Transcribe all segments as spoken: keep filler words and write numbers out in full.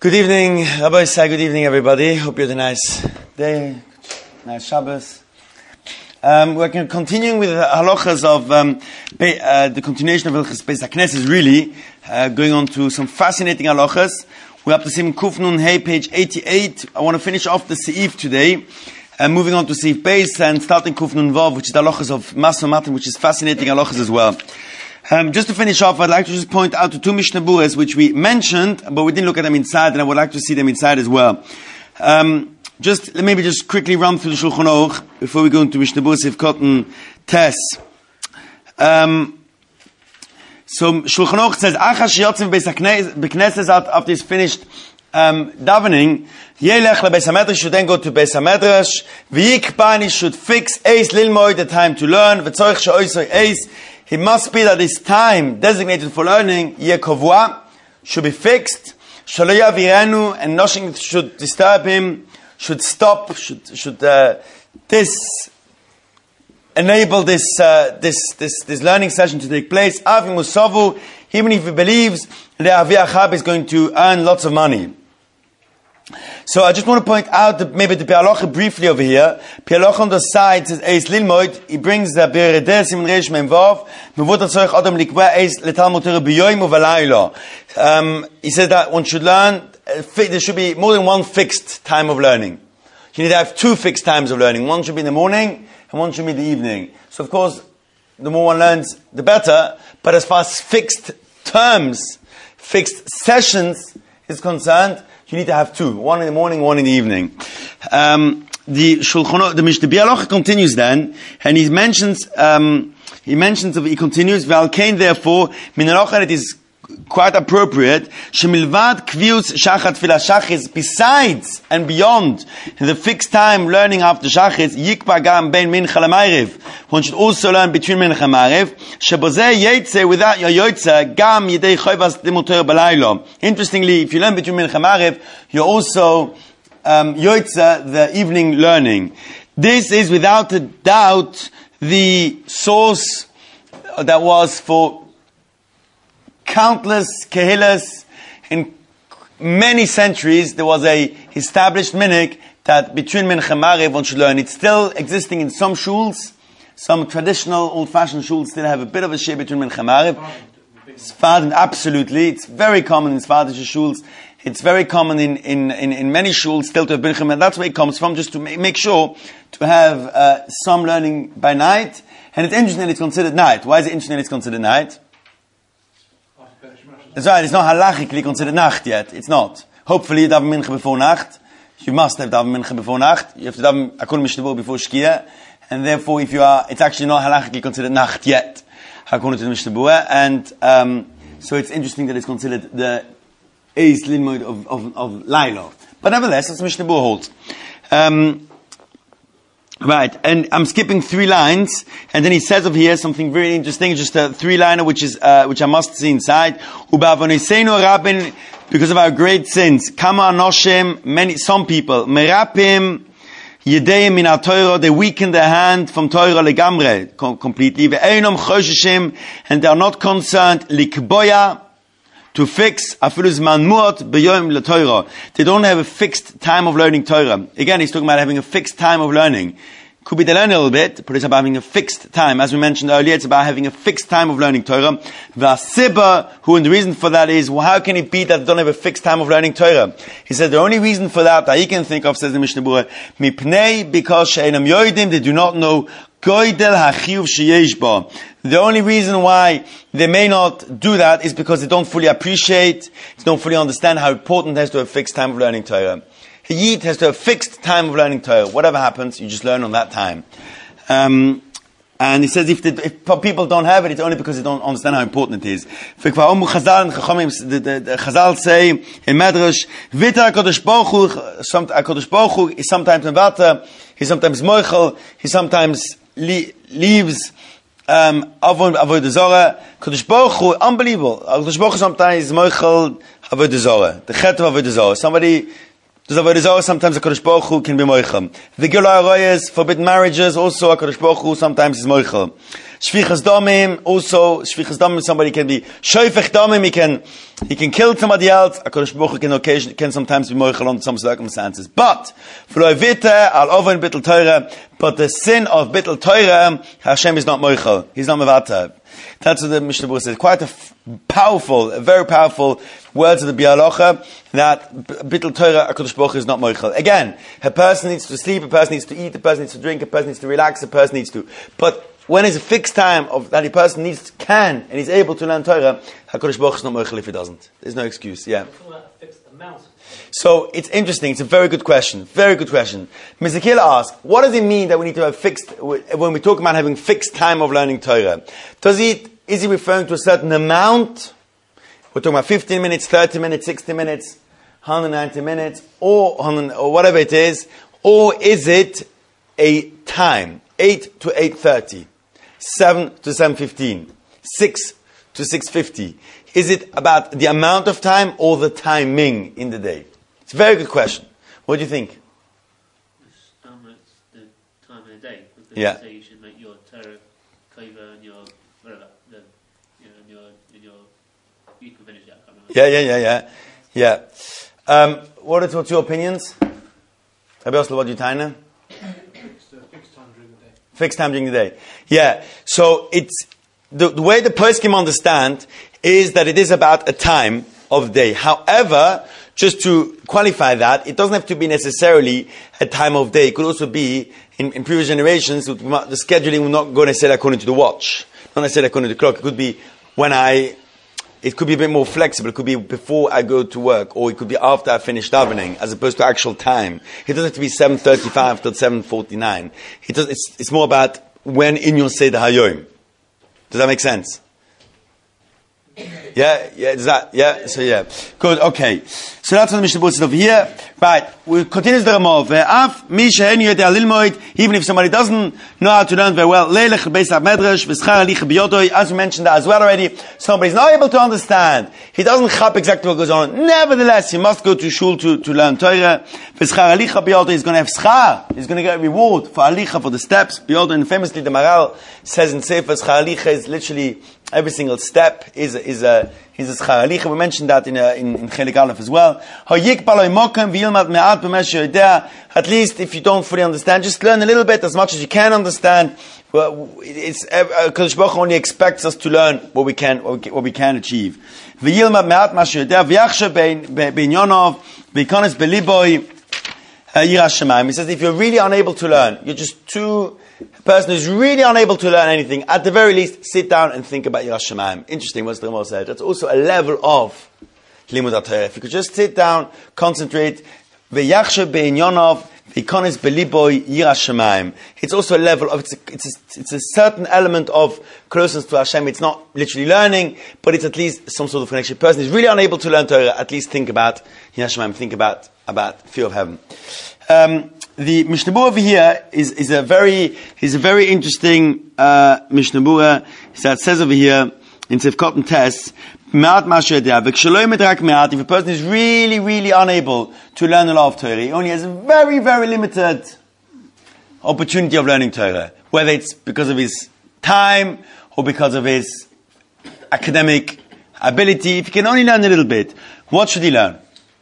Good evening, Rabbi Say, good evening everybody. Hope you had a nice day, nice Shabbos. Um, we're continuing with the halachas of um, uh, the continuation of Hilchos Beis HaKnesses, really, uh, going on to some fascinating halachas. We're up to Sim Kuf Nun Hey, page eighty-eight. I want to finish off the Seif today, uh, moving on to Seif Beis and starting Kuf Nun Vav, which is the halachas of Masno Matan, which is fascinating halachas as well. Um, just to finish off, I'd like to just point out to two Mishnah Buras, which we mentioned, but we didn't look at them inside, and I would like to see them inside as well. Um, just, maybe just quickly run through the Shulchan Aruch, before we go into Mishnah Buras, if Cotton Tess. Um, so, Shulchan Aruch says, Achash Yotzim Beis HaKnesses, after he's finished, um, davening, Yelech LeBeis HaMedrash, should then go to Beis HaMedrash, V'yikpan, he should fix Eis Lilmoy, the time to learn, V'tzorich She'oisoi Eis, it must be that this time designated for learning, Yekovua, should be fixed. Shalo yavirenu, and nothing should disturb him, should stop, should should uh, this enable this uh, this this this learning session to take place. Avi musavu, even if he believes that Avi Achab is going to earn lots of money. So I just want to point out that maybe the Pialocha briefly over here. Pialocha on the side says Eis Lilmoid. He brings the Beredes Siman Reish Mem Vav. Mevot Tzorich Adam Likva Eis Letalmud Torah B'Yoyim U'Valaylo. Um, he says that one should learn. Uh, there should be more than one fixed time of learning. You need to have two fixed times of learning. One should be in the morning and one should be in the evening. So of course, the more one learns, the better. But as far as fixed terms, fixed sessions is concerned, you need to have two. One in the morning, one in the evening. Um, the Shulchan, the Mishnah Bialoch continues then, and he mentions, um, he mentions, he continues, V'alkein therefore, min halacha, it is quite appropriate, shemilvad kvius shachat tefillah shachis, besides and beyond the fixed time learning after shachis, yikba gam bein mincha l'mayriv. One should also learn between mincha and mayriv. Shebozeh yetze, without your yotze, gam yedei choyvas limud Torah b'laylo. Interestingly, if you learn between mincha and mayriv, you're also um, yotze the evening learning. This is without a doubt the source that was for countless kehilas in many centuries. There was a established minhag that between mincha and maariv one should learn. It's still existing in some shuls. Some traditional old-fashioned shuls still have a bit of a share between mincha and maariv. Sfardim, absolutely. It's very common in Sfardish shuls. It's very common in, in, in, in many shuls still to have mincha, and that's where it comes from, just to ma- make sure to have uh, some learning by night. And it's interesting it's considered night. Why is it interesting it's considered night? That's right, it's not halachically considered Nacht yet. It's not. Hopefully you daven mincha before Nacht. You must have daven mincha before Nacht. You have to daven akol mishnah before Shkia. And therefore, if you are, it's actually not halachically considered Nacht yet, according to the Mishnah Berurah. And um, so it's interesting that it's considered the Eis Lilmoid of, of, of Lailo. But nevertheless, that's the Mishnah Berurah holds. Um, Right, and I'm skipping three lines, and then he says over here something very interesting, just a three-liner which is, uh, which I must see inside. Ubavoneseinu rabin, because of our great sins, kama anoshim, many, some people, merapim, yedeim min ha-Torah, they weaken their hand from Torah legamre, com- completely, ve'einom choshishim, and they are not concerned, likboya, to fix, afilu zman muot beyoim le-Torah. They don't have a fixed time of learning Torah. Again, he's talking about having a fixed time of learning. Could be they learn a little bit, but it's about having a fixed time. As we mentioned earlier, it's about having a fixed time of learning Torah. Vasibba, who, and the reason for that is, well, how can it be that they don't have a fixed time of learning Torah? He said the only reason for that that he can think of, says the Mishnah Berurah, mipnei, because she'enam yoidim, they do not know goydel hachiyuv sheyesh ba. The only reason why they may not do that is because they don't fully appreciate, they don't fully understand how important it is to have a fixed time of learning Torah. A Yid has to have a fixed time of learning Torah. Whatever happens, you just learn on that time. Um, and he says if, the, if people don't have it, it's only because they don't understand how important it is. The, the, the, the Chazal say in Medrash, Vita HaKadosh Baruch Hu, HaKadosh Baruch Hu is sometimes Nevata, he's sometimes Moichel, he sometimes le- leaves um, Avodah Zarah. Kadosh Baruch Hu, unbelievable. Kadosh Baruch Hu sometimes is Moichel Avodah Zarah, the Chet of Avodah Zarah. Somebody Does avodah zarah sometimes HaKadosh Baruch Hu can be moichel. The Gilui Arayos, forbidden marriages, also HaKadosh Baruch Hu sometimes is moichel. Shvichas damim, also Shvichas damim, somebody can be shoifech damim, he can he can kill somebody else. HaKadosh Baruch Hu can occasion can sometimes be moichel under some circumstances. But v'lo vita al oven bittul Torah, but the sin of bittul Torah, Hashem is not moichel. He's not mevater. That's what the Mishnah Berurah says. Quite a f- powerful, a very powerful words of the Bialocha that bittul Torah, HaKadosh Baruch Hu is not moichel. Again, a person needs to sleep, a person needs to eat, a person needs to drink, a person needs to relax, a person needs to. But when is a fixed time of that a person needs can and he's able to learn Torah, HaKadosh Baruch Hu is not moichel if he doesn't. There's no excuse. Yeah. So it's interesting. It's a very good question. Very good question. Mister Kila asks, what does it mean that we need to have fixed, when we talk about having fixed time of learning Torah? Does it, is he referring to a certain amount? We're talking about fifteen minutes, thirty minutes, sixty minutes, one hundred ninety minutes, or, or whatever it is, or is it a time? eight to eight thirty, seven to seven fifteen, six to six fifty. Is it about the amount of time or the timing in the day? It's a very good question. What do you think? The time in the day. Because yeah. You say you should make your Torah kaiva and your whatever, the, you know, and your, and your, you can finish that. Yeah, yeah, yeah, yeah, yeah. Um, what are what's your opinions? Rabbi Oslo, what do you taina? Fixed time during the day. Fixed time during the day. Yeah. So it's the, the way the poskim understand is that it is about a time of the day. However, just to qualify that, it doesn't have to be necessarily a time of day. It could also be, in, in previous generations, the scheduling will not go necessarily according to the watch, not necessarily according to the clock. It could be when I, it could be a bit more flexible. It could be before I go to work, or it could be after I finish davening, as opposed to actual time. It doesn't have to be seven thirty-five to seven forty-nine. It does, it's, it's more about when in your Seder Hayom. Does that make sense? Yeah, yeah, is that, yeah, so yeah. Good, okay. So that's what the Mishnah Berurah says over here. Right, we continue the Ramah. Ve'af, mi she'en yodea lilmoid, even if somebody doesn't know how to learn very well, leilech beis ha-medrash, v'schar alich b'yodoi, as we mentioned that as well already, somebody's not able to understand. He doesn't chap exactly what goes on. Nevertheless, he must go to shul to, to learn Torah. V'schar alich b'yodoi, he's going to have schar. He's going to get a reward for alicha, for the steps. B'yodoi, and famously the Maral says in Sefer, schar alicha is literally every single step is a, is a, is a schar alicha. We mentioned that in, a, in, in Chelik Aleph as well. At least if you don't fully understand, just learn a little bit, as much as you can understand. Well, it's, uh, Kadosh Baruch Hu only expects us to learn what we can, what we can, what we can achieve. It says if you're really unable to learn, you're just too, a person who's really unable to learn anything, at the very least, sit down and think about Yiras Shamayim. Interesting what the Ramah said. That's also a level of Limud HaTorah. If you could just sit down, concentrate, V'yachshe be'inyonav, v'yikonis beliboy Yiras Shamayim. It's also a level of, it's a, it's, a, it's a certain element of closeness to Hashem. It's not literally learning, but it's at least some sort of connection. A person is really unable to learn Torah, at least think about Yiras Shamayim, think about, about fear of heaven. Um, the Mishnah Berurah over here is, is a very, is a very interesting, uh, Mishnah Berurah. It says over here, in Sefkot and Tess, if a person is really, really unable to learn a lot of Torah, he only has a very, very limited opportunity of learning Torah, whether it's because of his time or because of his academic ability. If he can only learn a little bit, what should he learn?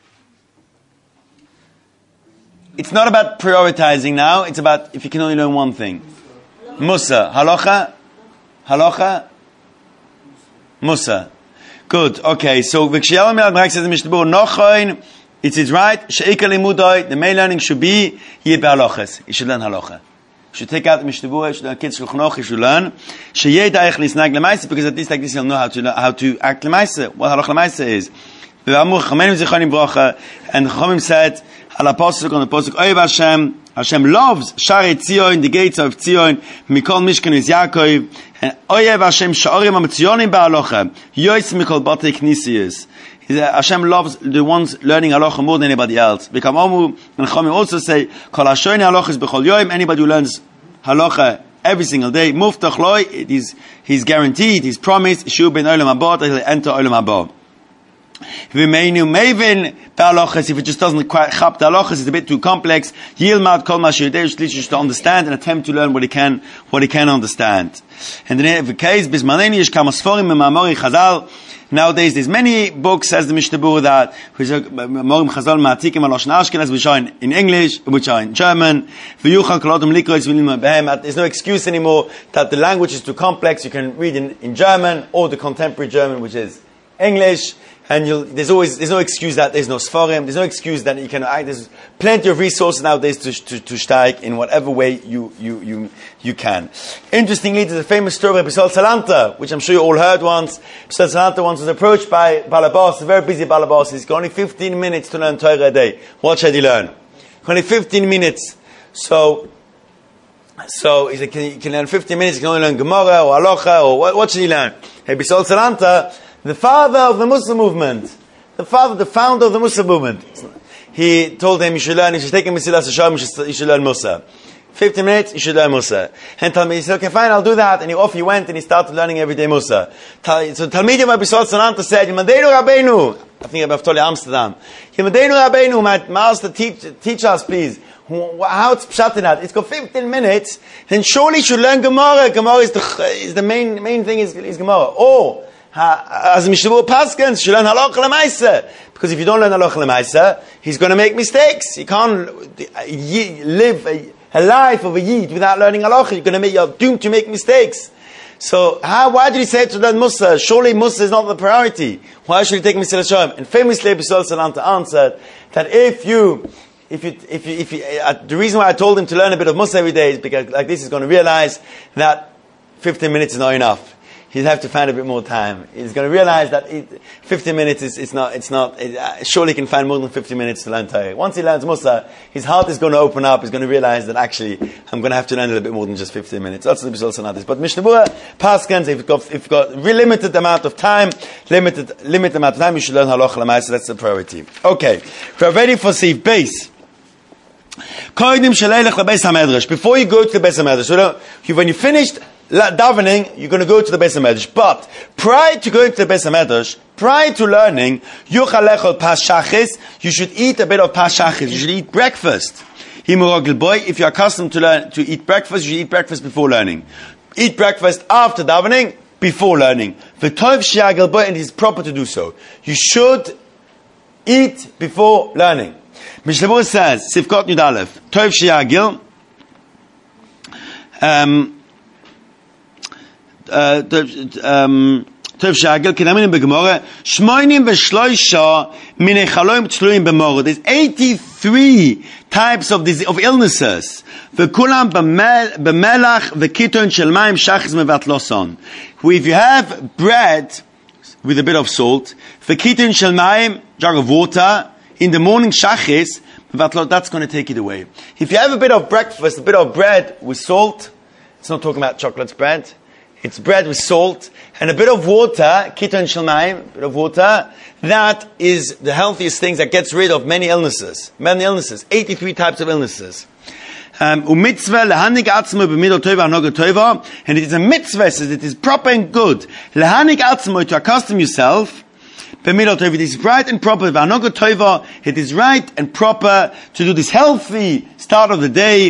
It's not about prioritizing now, it's about if you can only learn one thing. Musa. Halacha? Halacha? Musa. Good. Okay. So, V'kshiyalam Yad says the Mishnah Berurah, Nochoin, it is right, She'ika Limudoi, the main learning should be, Yeh Be'halachas. You should learn halacha. You should take out the Mishnah Berurah, you should learn Kids Shulchan Aruch, you should learn, She'yeh Da'ech Lisnag L'maisa, because at least like this he'll know how to, how to act L'maisa, what halacha L'maisa is. V'amur Chamenim Zichonim Bracha, and Chachamim said, Al Apostle on the Apostle, Oyev Hashem, Hashem loves Shari Tzion, the gates of Tzion, Mikol Mishkan is Yaakov, and Oyev Hashem Sha'orim HaMetziyonim Ba'alocha, Yois Mikol Batei Knisiyos. Hashem loves the ones learning halacha more than anybody else. V'kamomu, and Chachamim also say, Kol Hashoyni Halachas B'chol Yoim, anybody who learns halacha every single day, Muftach Loi, it is, he's guaranteed, he's promised, Shu Ben Olam Haba, that he'll enter Olam Haba. V'meinu mevin ba'alochas, if it just doesn't quite chap the halachas, it's a bit too complex. Yilmad kol ma sheyodei, just to understand and attempt to learn what he can, what he can understand. And in the case, bismaneni yesh kama sforim me'mamori chazal. Nowadays, there's many books, says the Mishnah Berurah, that which are Morim Chazal Ma'atikim Aloshon Ashkenaz, which are in, in English, which are in German. V'yuchal kolodim likrois v'limad behem. There's no excuse anymore that the language is too complex. You can read in, in German or the contemporary German, which is English. And you'll, there's always, there's no excuse that there's no Sforim, there's no excuse that you can, there's plenty of resources nowadays to, to, to steig in whatever way you, you, you, you can. Interestingly, there's a famous story of Bisol Salanta, which I'm sure you all heard once. Bisol Salanta once was approached by Balabas, a very busy Balabas. He's got only fifteen minutes to learn Torah a day. What should he learn? Only fifteen minutes. So, so he said, can you can learn fifteen minutes, you can only learn Gemara or Halacha, or what, what should he learn? Hey, Bisol Salanta, the father of the Muslim movement, the father, the founder of the Muslim movement, he told him, you should learn, you should take a Mesilas Yesharim, you should, you should learn Musa. fifteen minutes, you should learn Musa. And Talmid, he said, okay, fine, I'll do that. And he, off he went and he started learning every day Musa. So Talmidim of Bisol Salanta said, Yimadeinu Rabbeinu, I think about Toli Amsterdam, Yimadeinu Rabbeinu, my master, teach, teach us please, how it's pshat in that. It's got fifteen minutes, then surely you should learn Gemara. Gemara is the, is the main, main thing is, is Gemara. Or, as Mishnah Berurah Paskins, should learn halacha l'maisa. Because if you don't learn halacha l'maisa, he's going to make mistakes. You can't live a, a life of a yid without learning halacha. You're going to make, you're doomed to make mistakes. So, how, why did he say to learn Musa? Surely Musa is not the priority. Why should he take Mesilas Yesharim? And famously, Bisol Salanta answered that if you, if you, if you, if you, uh, the reason why I told him to learn a bit of Musa every day is because, like this, he's going to realize that fifteen minutes is not enough. He'll have to find a bit more time. He's going to realize that it, fifteen minutes is it's not, it's not, it, uh, surely he can find more than fifty minutes to learn Torah. Once he learns Musa, his heart is going to open up. He's going to realize that actually, I'm going to have to learn a little bit more than just fifteen minutes. That's the Bisol Salanta. But Mishnah Berurah, Paskans, if you've got, if you've got limited amount of time, limited, limited amount of time, you should learn Halacha L'maisa. That's the priority. Okay. We're ready for Sif Base. Before you go to the Beis HaMedrash, when you finished davening, you're going to go to the Beis HaMedrash. But prior to going to the Beis HaMedrash, prior to learning, you should eat a bit of pas shachis. You should eat breakfast. If you're accustomed to learn to eat breakfast, you should eat breakfast before learning. Eat breakfast after davening, before learning. And it is proper to do so. You should eat before learning. Mishnah Berurah says, Sifkot Yud Aleph, Tov Sheyagil, um, Tov Sheyagil, Kedamin B'Gemara, Shmoinim V'Shloisha Minei Chaloim Tzluim B'Mora. There's eighty-three types of these, of illnesses. V'Kulam B'Melach V'Kiton Shel Mayim Shachis Mevatloson. If you have bread with a bit of salt, V'Kiton Shel Mayim, jug of water, in the morning shachis, that's going to take it away. If you have a bit of breakfast, a bit of bread with salt, it's not talking about chocolate bread, it's bread with salt, and a bit of water, kiton shalmaim, a bit of water, that is the healthiest things that gets rid of many illnesses. Many illnesses, eighty-three types of illnesses. Um, and it is a mitzvah, it is proper and good, to accustom yourself, it is right and proper. It is right and proper to do this healthy start of the day.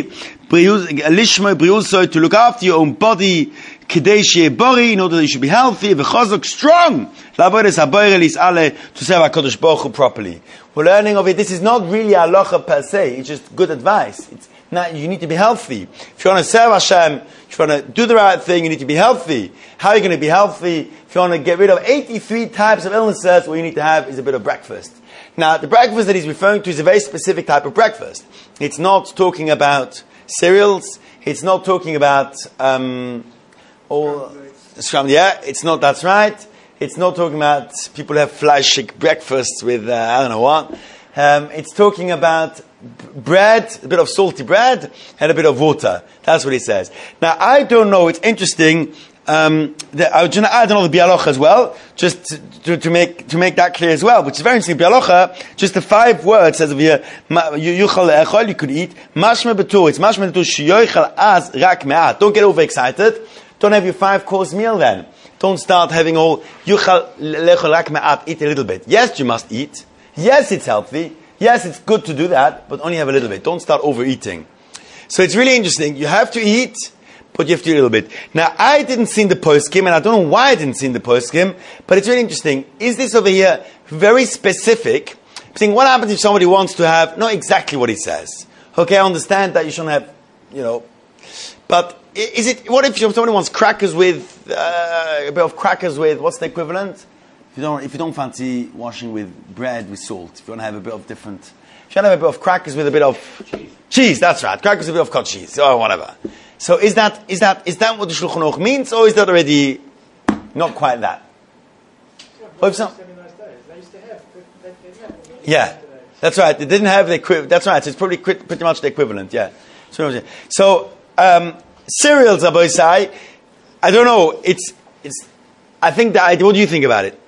To look after your own body, in order that you should be healthy, strong, to serve HaKadosh Baruch Hu properly. We're learning of it. This is not really halacha per se. It's just good advice. It's not, you need to be healthy. If you want to serve Hashem, if you want to do the right thing, you need to be healthy. How are you going to be healthy? If you want to get rid of eighty-three types of illnesses, what you need to have is a bit of breakfast. Now, the breakfast that he's referring to is a very specific type of breakfast. It's not talking about cereals. It's not talking about um, all yeah. It's not. That's right. It's not talking about people who have fleischig breakfasts with uh, I don't know what. Um, it's talking about bread, a bit of salty bread, and a bit of water. That's what he says. Now, I don't know. It's interesting. Um, the, I was going to add another bialocha as well, just to, to, to make to make that clear as well, which is very interesting. Bialocha, just the five words says over here. Yuchal echol, you could eat. Mashma betur. It's mashma betur shiyochal az rak me'at. Don't get overexcited. Don't have your five course meal then. Don't Don't start having all, yuchal lechol rak ma'at, eat a little bit. Yes, you must eat. Yes, it's healthy. Yes, it's good to do that, but only have a little bit. Don't start overeating. So it's really interesting. You have to eat, but you have to eat a little bit. Now, I didn't see in the poskim, and I don't know why I didn't see in the poskim, but it's really interesting. Is this over here very specific? I'm saying, what happens if somebody wants to have, not exactly what he says. Okay, I understand that you shouldn't have, you know, but is it, what if somebody wants crackers with, uh, a bit of crackers with, what's the equivalent? If you don't, if you don't fancy washing with bread with salt, if you want to have a bit of different, if you want to have a bit of crackers with a bit of cheese, cheese that's right, crackers with a bit of cottage cheese, or whatever. So is that, is that, is that what the Shulchan Aruch means, or is that already not quite that? Or if some, yeah, that's right. They didn't have the equivalent. That's right. So it's probably pretty much the equivalent. Yeah. So um, cereals, Aboisai. I don't know. It's it's. I think that. I, what do you think about it?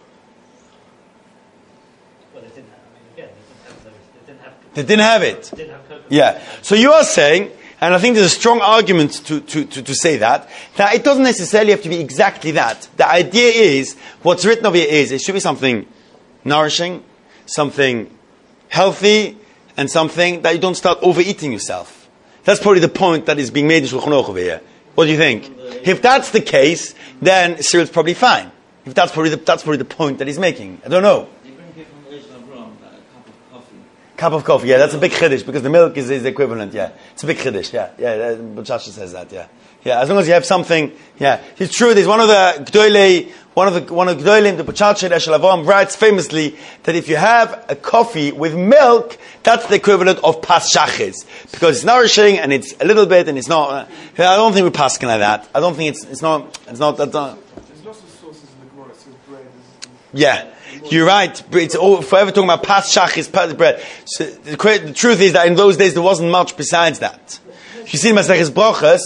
Well, they didn't have. I mean, again, they didn't have those. They didn't have. They didn't have it. They didn't have cocoa. Yeah. So you are saying, and I think there's a strong argument to, to, to, to say that, that it doesn't necessarily have to be exactly that. The idea is, what's written over here is, it should be something nourishing, something healthy, and something that you don't start overeating yourself. That's probably the point that is being made in Shulchan Aruch over here. What do you think? If that's the case, then cereal's probably fine. If that's probably the, that's probably the point that he's making. I don't know. They bring here from Reish Avram a cup of coffee. Cup of coffee, yeah, that's a big chiddush, because the milk is, is equivalent, yeah. It's a big chiddush, yeah. Yeah, Bachasha says that, yeah. Yeah, as long as you have something, yeah. It's true, there's one of the Gdoilei, one of the, one of the Gdoilim, the Bachasha Eshel Avram writes famously that if you have a coffee with milk, that's the equivalent of pas shachis. Because it's nourishing, and it's a little bit, and it's not, uh, I don't think we're passing like that. I don't think it's, it's not, it's not, that's not. There's lots of sources in the Gemara, so bread is... Yeah, you're right. It's all, forever talking about pas shachis, pas bread. So the, the truth is that in those days there wasn't much besides that. You see, Maseches Brochas.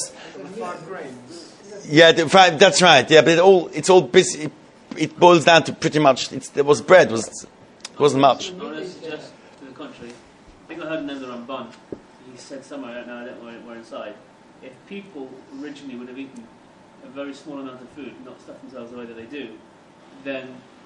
Yeah, the, that's right. Yeah, but it all it's all busy, it, it boils down to pretty much. It's, there was bread. It was it wasn't much. I want to suggest to the contrary. I think I heard another Ramban. He said somewhere, I don't know, I don't know where inside. If people originally would have eaten a very small amount of food, not stuff themselves the way that they do, then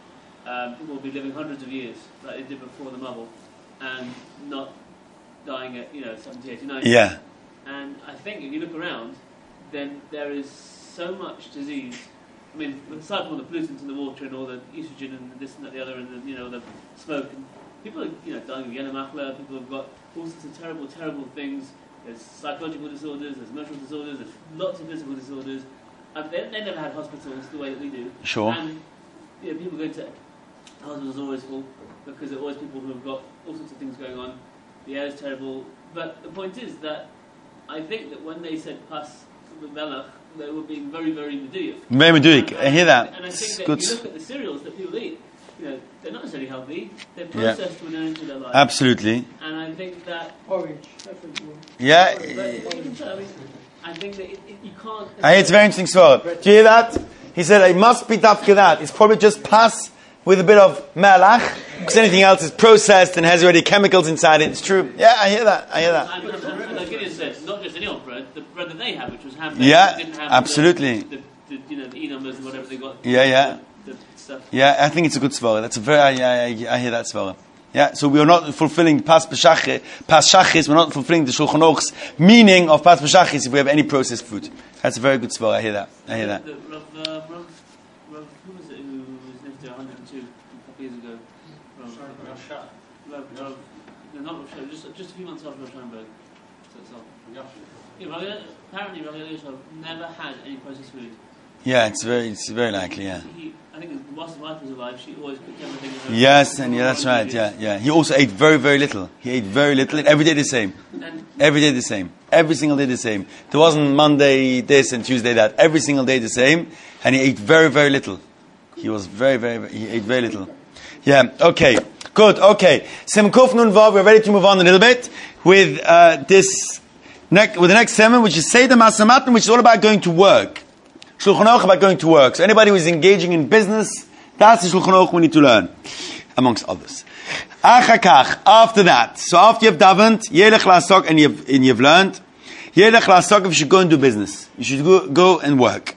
um, people will be living hundreds of years like they did before the Mabul, and not dying at, you know, seventy, eighty, ninety. Yeah. And I think if you look around, then there is so much disease. I mean, aside from all the pollutants in the water and all the estrogen and this and that, the other, and the, you know, the smoke, and people are, you know, dying of Yenemachla. People have got all sorts of terrible, terrible things. There's psychological disorders, there's mental disorders, there's lots of physical disorders. And they, they never had hospitals the way that we do. Sure. And you know, people go to hospitals are always full because there are always people who have got all sorts of things going on. The air is terrible. But the point is that I think that when they said pas melach, they were being very, very meduyik. Very meduyik. I hear that. And I think it's that good. you look at the cereals that people eat, you know, they're not necessarily healthy. They're processed to an end to their life. Absolutely. And I think that... Orange, definitely. Yeah. But even so, I mean, I think that it, it, you can't... I hear it's very interesting story. Do you hear that? He said it must be dafka that. It's probably just pas with a bit of melach, because anything else is processed and has already chemicals inside it. It's true. Yeah, I hear that. I hear that. And, and, and like Gideon said, not just any old bread, the bread that they had, which was hand-baked, Yeah, didn't have absolutely. The, the, the, you know, the E numbers and whatever they got. Yeah, yeah. The, the stuff. Yeah, I think it's a good svara. That's a very, yeah, I, I hear that svara. Yeah, so we are not fulfilling pas b'shachis, pas shachis, we're not fulfilling the Shulchan Aruch's meaning of pas b'shachis if we have any processed food. That's a very good svara. I hear that. I hear that. The, the, Rav, uh, Rav, Rav, who was it who was lived to one hundred two a couple years ago? Rav, Rav, Rav, Rav, no, not Rav Shah, just, just a few months after Rav Scheinberg. So it's all. Yeah, Rav, apparently Rav Yelishov never had any processed food. Yeah, it's very, it's very likely, yeah. He, I think whilst his wife was alive, she always cooked everything. in her- Yes, and yeah, that's right, yeah, yeah. He also ate very, very little. He ate very little, and every day the same. And Every day the same. Every single day the same. There wasn't Monday this and Tuesday that. Every single day the same, and he ate very, very little. He was very, very, very he ate very little. Yeah, okay. Good, okay. Simkuf Nun Vav, we're ready to move on a little bit with uh, this, next, with the next sermon, which is Seder Masamatan, which is all about going to work. Shulchan Aruch about going to work. So anybody who is engaging in business, that's the Shulchan Aruch we need to learn, amongst others. Achakach, after that, so after you've davened, Yelech Lasok, and you've, and you've learned, Yelech Lasok, if you should go and do business. You should go, go and work.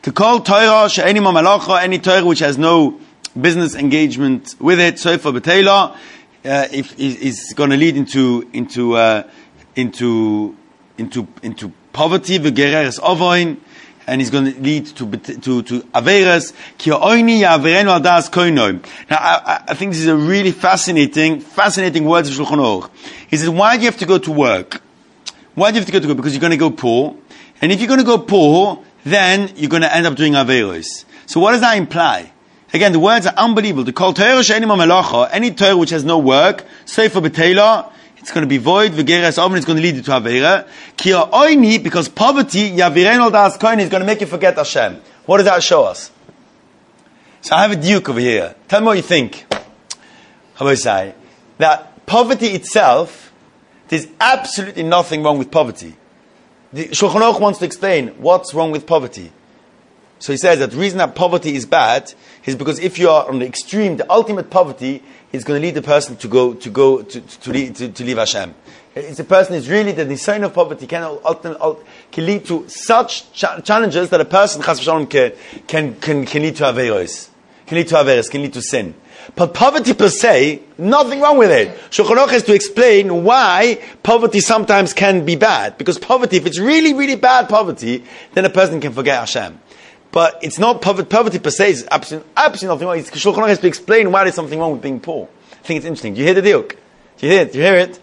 To call Torah she'eni ma malacha, any Torah which has no business engagement with it, soifa b'teila, uh, if is going to lead into into uh, into into into poverty, v'gereres ovoin, and he's going to lead to to to averes. Ki oini yaverenu al das koinoim. Now, I, I think this is a really fascinating, fascinating words of Shulchan Aruch. He says, why do you have to go to work? Why do you have to go to work? Because you're going to go poor, and if you're going to go poor, then you're going to end up doing averos. So, what does that imply? Again, the words are unbelievable. To call Torah she'eni ma melacha, any Torah which has no work, sefer b'teila, it's going to be void, v'geres oven, it's going to lead you to avera. Ki ha'oini, because poverty, yaviren al das koin, is going to make you forget Hashem. What does that show us? So I have a duke over here. Tell me what you think. How do I say? That poverty itself, there's absolutely nothing wrong with poverty. The Shulchan Aruch wants to explain what's wrong with poverty. So he says that the reason that poverty is bad is because if you are on the extreme, the ultimate poverty is going to lead the person to go to go to to, leave, to, to leave Hashem. It's a person is really the design of poverty can ultimately can lead to such cha- challenges that a person chas v'shalom can can can can lead to averos, can lead to averos, can lead to sin. But poverty per se, nothing wrong with it. Shulchan Aruch has to explain why poverty sometimes can be bad. Because poverty, if it's really, really bad poverty, then a person can forget Hashem. But it's not poverty, poverty per se, is absolutely, absolutely nothing wrong. Shulchan Aruch has to explain why there's something wrong with being poor. I think it's interesting. Do you hear the deal? Do you hear it? Do you hear it?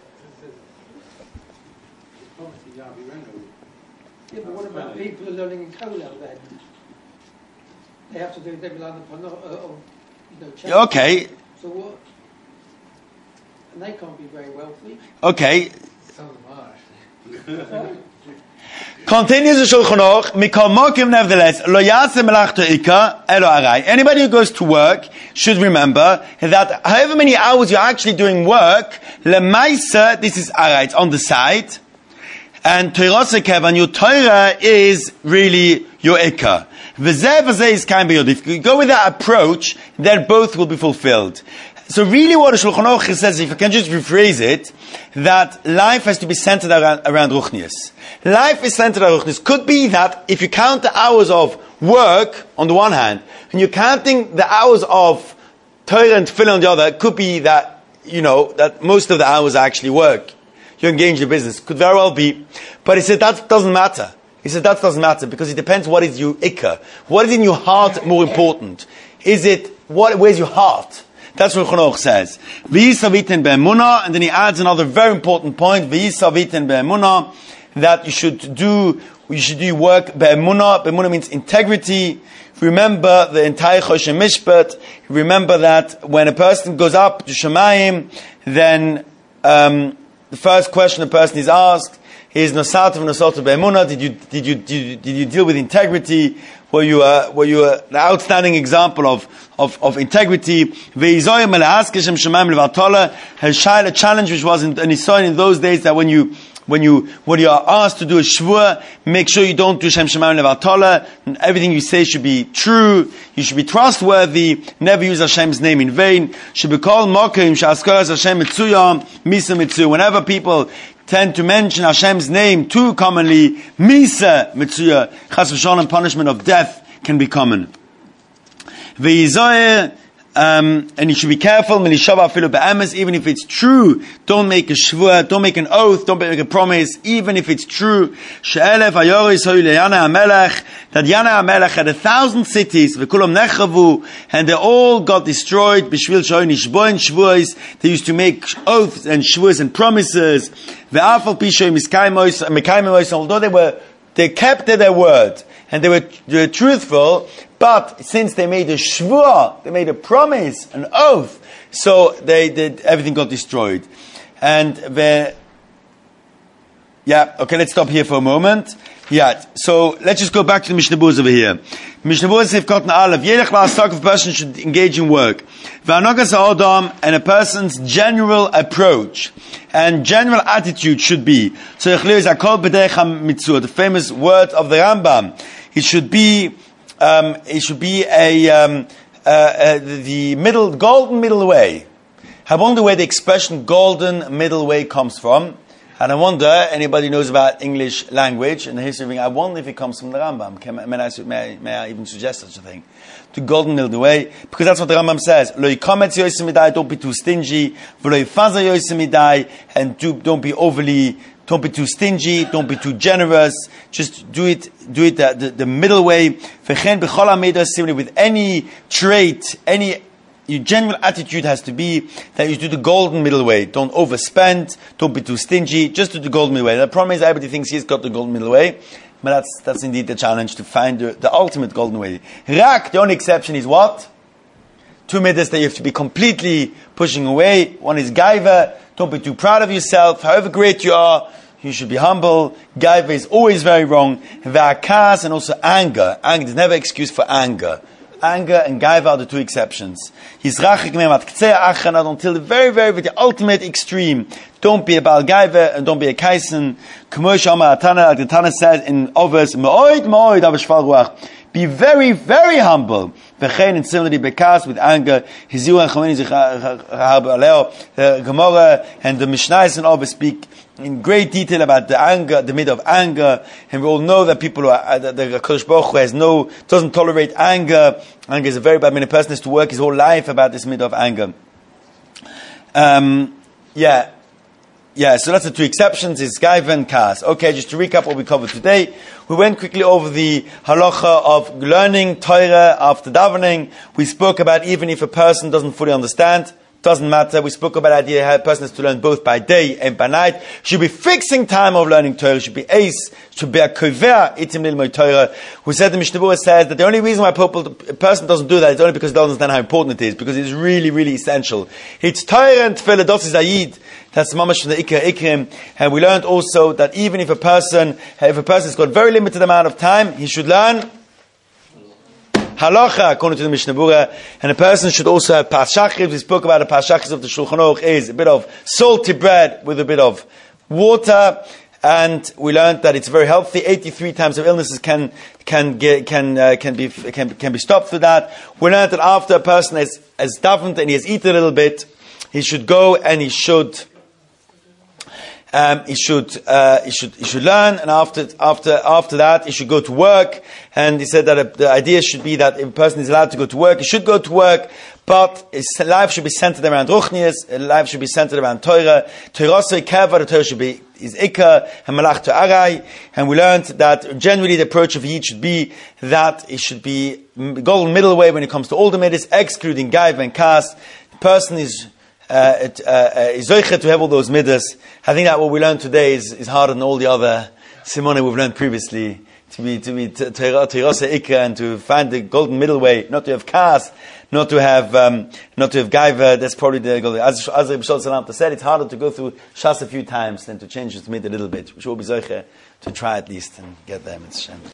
Yeah, but what about people who are learning in Kollel then? They have to do, they rely upon, uh, uh, you know, change. Okay. So what? And they can't be very wealthy. Okay. Some of them are, actually. Continues the Shulchan Aruch, mikol mokim nevertheless, lo yaseh melachto ika, elo arai. Anybody who goes to work should remember that however many hours you're actually doing work, lemaisa, this is arai, it's on the side, and Torah sekev, and your Torah is really your ika. V'zeh v'zeh is kain b'yod. If you go with that approach, then both will be fulfilled. So really what the Shulchan Aruch says, if I can just rephrase it, that life has to be centered around, around Ruchnius. Life is centered around Ruchnius. Could be that if you count the hours of work on the one hand, and you're counting the hours of Torah and Tefillah on the other, it could be that, you know, that most of the hours are actually work. You're engaged in business. Could very well be. But he said that doesn't matter. He said that doesn't matter because it depends what is your ikka. What is in your heart more important? Is it, what? Where's your heart? That's what Shulchan Aruch says. V'yisaviten be'emunah, and then he adds another very important point. V'yisaviten be'emunah, that you should do, you should do work be'emunah. Be'emunah means integrity. Remember the entire Choshen Mishpat. Remember that when a person goes up to Shemayim, then um, the first question a person is asked is Nosat of Nosat be'emunah. Did you did you did you did you deal with integrity? Were you uh, were you uh, an outstanding example of of, of integrity? Ve'izoyim mela'askeshem shemayim levatala has a challenge which was in, in Israel in those days that when you when you when you are asked to do a shvua, make sure you don't do shem shemayim levatala. Everything you say should be true. You should be trustworthy. Never use Hashem's name in vain. Should be called mokim she'askaras Hashem mitzuyam misa mitzu. Whenever people tend to mention Hashem's name too commonly, Misa Mitzuya, Chas v'shalom, punishment of death can be common. Ve'izoyer, um, and you should be careful, Melishava afilu be'emes, even if it's true, don't make a shvua, don't make an oath, don't make a promise, even if it's true. She'elef hayoris hoy leYana HaMelech, that Yana HaMelech had a thousand cities, v'kulam nechavu, and they all got destroyed, b'shvil shoy nishboin shvuas, they used to make oaths and shvuas and promises, ve'afal pishoy miskaymois, mekaymois, although they were, they kept their word, and they were, they were truthful, but since they made a shvua, they made a promise, an oath, so they did, everything got destroyed. And the, yeah, okay, let's stop here for a moment. Yeah, so let's just go back to the Mishnah Berurah over here. Mishnah Berurah says, "Kotten Aleph, Jedech la'asak of a person should engage in work. V'anogas ha'odam, and a person's general approach and general attitude should be, so zakol b'derech hamitzvah, the famous word of the Rambam. It should be, um, it should be a um, uh, uh, the middle, golden middle way. I wonder where the expression golden middle way comes from. And I wonder, anybody knows about English language and the history of English, I wonder if it comes from the Rambam. Can, may, I, may, I, may I even suggest such a thing? To golden middle way, because that's what the Rambam says. Lo yikametz yosem midai, don't be too stingy. V'lo yifazer yosem midai, and do, don't be overly, don't be too stingy, don't be too generous. Just do it, do it the, the, the middle way. V'chen b'chol ha'midos, similarly with any trait, any your general attitude has to be that you do the golden middle way. Don't overspend. Don't be too stingy. Just do the golden middle way. The problem is everybody thinks he's got the golden middle way. But that's, that's indeed the challenge, to find the, the ultimate golden way. Rak, the only exception is what? Two midas that you have to be completely pushing away. One is gaiva. Don't be too proud of yourself. However great you are, you should be humble. Gaiva is always very wrong. Va'akas, and also anger. Anger, there's never excuse for anger. Anger and gaiva are the two exceptions. Until the very, very, very ultimate extreme. Don't be a Baal Gaiva and don't be a Kaisen. Like the Tana says in Ovis, be very, very humble. And similarly, bekas with anger. The Gemara and the Mishnayos and Ovis speak in great detail about the anger, the mid of anger, and we all know that people who are, that the Kodesh Baruch Hu has no, doesn't tolerate anger. Anger is a very bad man. A person has to work his whole life about this mid of anger. Um, yeah. Yeah, so that's the two exceptions, is Gaiva and Kas. Okay, just to recap what we covered today, we went quickly over the halacha of learning Torah after davening. We spoke about even if a person doesn't fully understand, doesn't matter. We spoke about the idea how a person has to learn both by day and by night. Should be fixing time of learning Torah, should be ace, should be a kovea, itim lilmod Torah. We said the Mishnah Berurah says that the only reason why people, a person doesn't do that is only because they don't understand how important it is, because it's really, really essential. It's Torah and Tefillah, das is Ayid. That's mamash from the Ikar Ikrim. And we learned also that even if a person, if a person's got very limited amount of time, he should learn halacha, according to the Mishnah Berurah. And a person should also have pashachis. We spoke about the pashachis of the Shulchan Aruch is a bit of salty bread with a bit of water. And we learned that it's very healthy. eighty-three times of illnesses can can get, can uh, can be can can be stopped through that. We learned that after a person has has davened and he has eaten a little bit, he should go and he should. Um, he should uh, he should he should learn, and after after after that he should go to work. And he said that a, the idea should be that if a person is allowed to go to work, he should go to work, but his life should be centered around Ruchnias. His life should be centered around Torah. Torah keva, the Torah should be is Ikar and Malach to Arai. And we learned that generally the approach of Yid should be that it should be golden middle way when it comes to all the midas, excluding Gaiva and Kas. The person is Uh, it, uh, uh, is zoichet to have all those midas. I think that what we learned today is, is harder than all the other simone we've learned previously. To be, to be, to, to, to ikra, and to find the golden middle way, not to have kas, not to have, um, not to have gaiva. That's probably the golden. As, as Rabbi Shlomo Salanter said, it's harder to go through Shas a few times than to change it to mid a little bit. We should be zoichet to try at least and get there. It's